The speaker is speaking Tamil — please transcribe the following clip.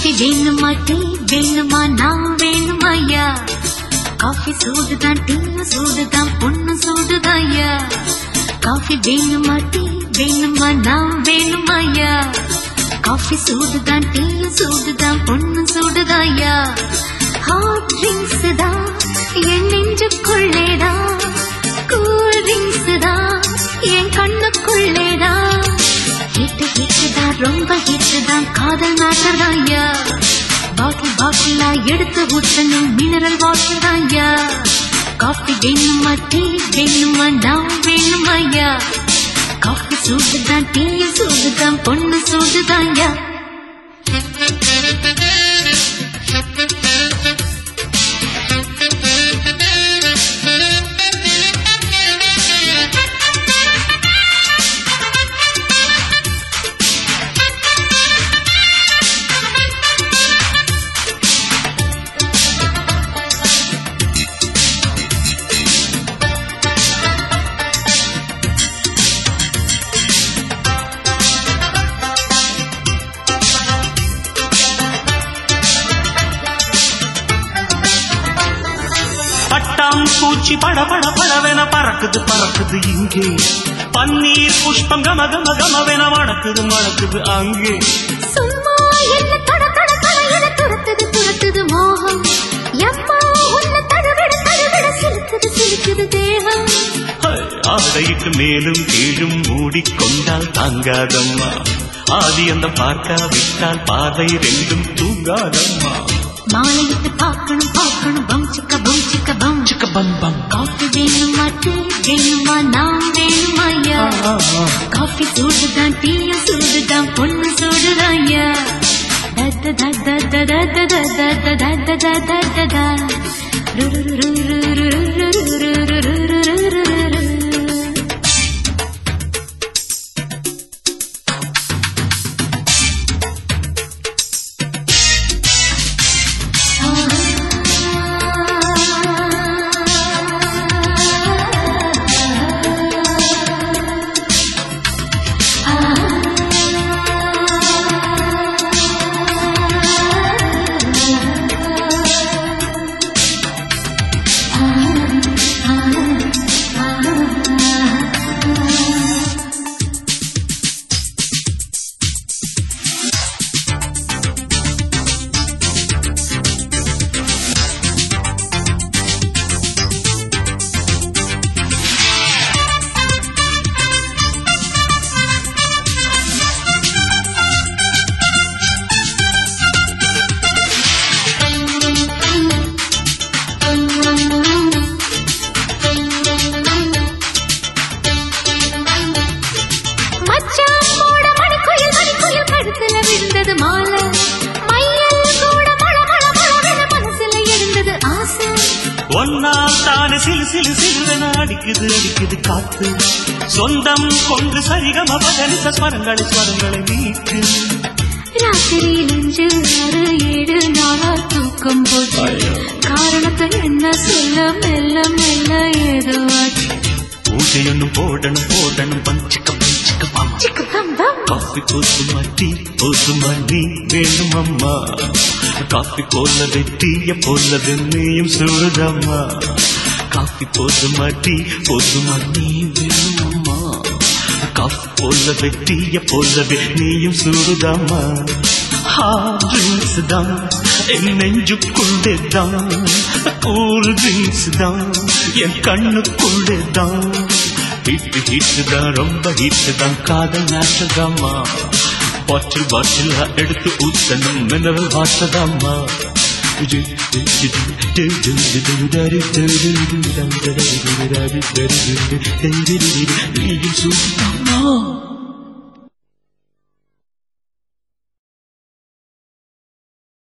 காஃபி வேணுமா டீ வேணுமா நான் வேணுமாய்யா காஃபி சூடுதான் டீ சூடுதான் பொண்ணு சூடுதாய்யா காஃபி வேணுமா டீ வேணுமா நான் வேணுமாய்யா காஃபி சூடுதான் டீ சூடுதான் பொண்ணு சூடுதாய்யா ஹாட் ட்ரிங்க்ஸ் தான் என் நெஞ்சுக்குள்ளேதான் கூல் ட்ரிங்க்ஸ் தான் என் கண்ணுக்குள்ளேதான் ஹிட்டுதான் ரொம்ப ஹிட்டுதான் காதல் மேட்டர் தான்யா பாட்டிலா எடுத்து ஊற்றணும் மினரல் வாட்டர் தான்யா காஃபி வேணுமா டீ வேணுமா நான் வேணுமாய்யா காஃபி சூடுதான் டீ சூடுதான் பொண்ணு சூடுதான்யா பூச்சி பட பட படவென பறக்குது பறக்குது இங்கே பன்னீர் புஷ்பம் கம கம கமவென மணக்குது மணக்குது அங்கே சும்மா என்ன தட தட தட துரத்துது துரத்துது மோகம் எம்மா உன்னை தடவிட தடவிட சிலுக்குது சிலுக்குது தேகம் ஆடையிட்டு மேலும் கீழும் மூடிக்கொண்டால் தாங்காதம்மா ஆதி அந்த பார்க்காவிட்டால் பாதை ரெண்டும் தூங்காதம்மா மாலையிட்டு பார்க்கணும் பார்க்கணும் பம் சிக்க பம் சிக்க பம் சிக்க பம் பம் காஃபி வேணுமா டீ வேணுமா நான் வேணுமாய்யா காஃபி சூடுதான் டீ சூடுதான் பொண்ணு சூடுதாய்யா தத்த தத்த தத்த தத்த தத்த தத்த தத்த ஒன்னால் தானே சிலு சிலு சிலுவென அடிக்குது அடிக்குது காத்து சொந்தம் கொண்டு சரிகம பதனிச ஸ்வரங்களை ஸ்வரங்களை மீட்டு ராத்திரியில் 5, 6, 7 நாளா தூக்கம் போச்சு காரணத்தை என்ன சொல்ல மெல்ல மெல்ல ஏதோ ஆச்சு பூஜையொன்னு போடணும் போடணும் பஞ்சிக்க பஞ்சிக்க காஃபி போதுமா டீ போதுமா நீ வேணும் அம்மா காஃபி போலவே டீய போலவே நீயும் சூடுதம்மா காஃபி போதுமா டீ போதுமா நீ வேணும் அம்மா காஃபி போலவே டீய போலவே நீயும் சூடுதம்மா ஹாட் ட்ரிங்க்ஸ் தான் என் நெஞ்சுக்குள்ளே தான் கூல் ட்ரிங்க்ஸ் தான் என் கண்ணுக்குள்ளே தான் ஹிட்டு தான் ரொம்ப ஹிட்டு தான் காதல் நாட்டதாம்மா பாட்டில் எடுத்து ஊத்தணும் மினரல் வாட்டதாம்மா நீயும் சூடாமா